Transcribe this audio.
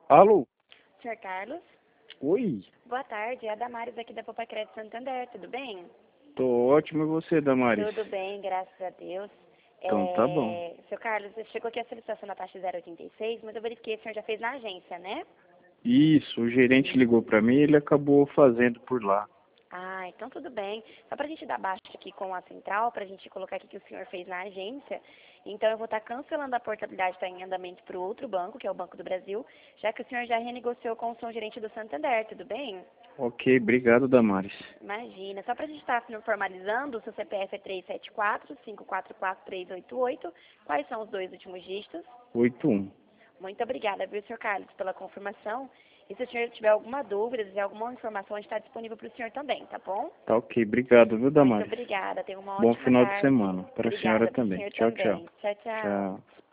Alô? Senhor Carlos, Oi? boa tarde. É a Damares aqui da Poupa Crédito Santander, tudo bem? Tô ótimo, e você, Damares? Tudo bem, graças a Deus. Então tá bom. Senhor Carlos, chegou aqui a solicitação da taxa 0,86, mas eu verifiquei que o senhor já fez na agência, né? Isso, o gerente ligou pra mim e ele acabou fazendo por lá. Ah, então tudo bem. Só para a gente dar baixa aqui com a central, para a gente colocar aqui que o senhor fez na agência, então eu vou estar cancelando a portabilidade que está em andamento para o outro banco, que é o Banco do Brasil, já que o senhor já renegociou com o seu gerente do Santander, tudo bem? Ok, obrigado, Damares. Imagina. Só para a gente estar formalizando, o seu CPF é 374-544-388. Quais são os dois últimos dígitos? 81. Muito obrigada, viu, senhor Carlos, pela confirmação. E se o senhor tiver alguma dúvida, se tiver alguma informação, a gente está disponível para o senhor também, tá bom? Tá ok, obrigado, viu, Muito Damares? obrigada. Tenha uma Bom ótima final de tarde. semana. Para a senhora Obrigada para o também. senhor Tchau, tchau. também. Tchau, tchau. Tchau.